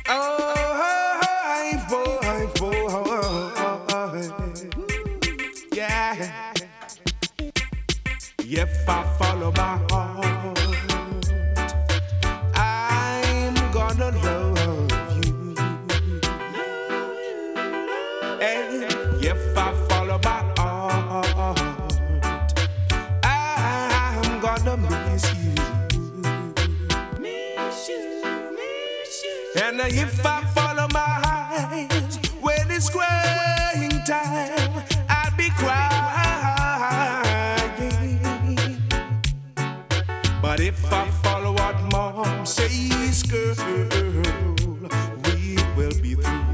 Yeah. If I follow my heart, I'm gonna love you. And if I follow my heart, I'm gonna miss you. And if I follow my eyes when it's crying time, I'll be crying. But if I follow what Mom says, girl, we will be through.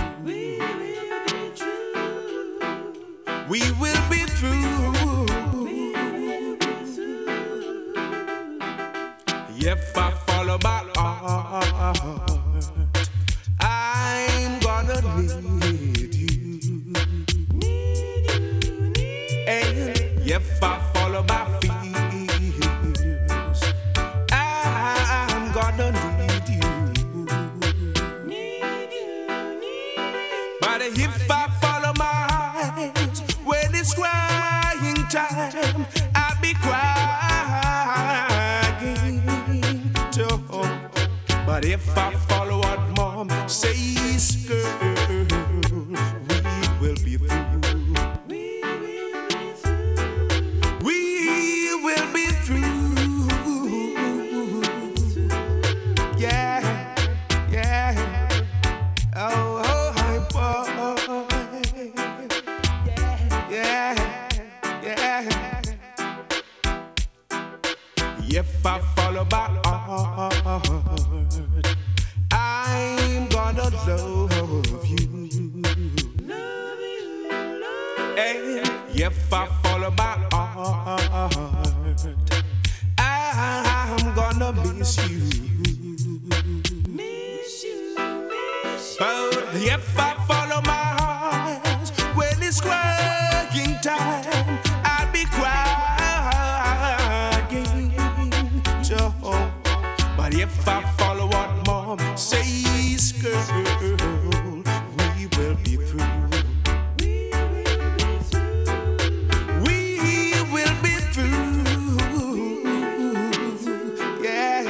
We will be through. If I follow my heart, I'm gonna need you. And if I follow my fears, I'm gonna need you. But if I follow my eyes when it's crying time, I'll be crying too. But if I follow what Mom says, girl, we will be through. We will be through. Yeah, yeah. Oh, hi, boy. Yeah, yeah. If I follow my heart, I'm gonna love you. And if I follow my heart, I'm gonna miss you. But if I follow my heart when it's crying time, I'll be crying too. But if I follow what Mom says, girl, we will be through. We will be through. Yeah.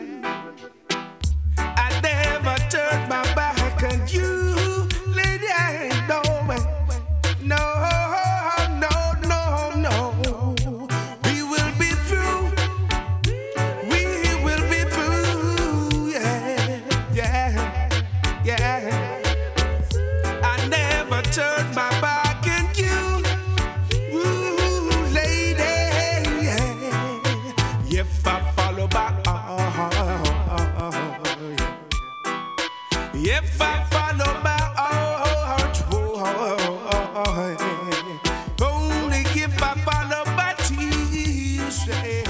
I never turned my back on you, lady. No, no, no, no, no. We will be through. We will be through. Yeah, yeah, yeah. I never turned my back on you, ooh, lady. Yeah. If I follow my heart, if I follow my heart, only if I follow my tears.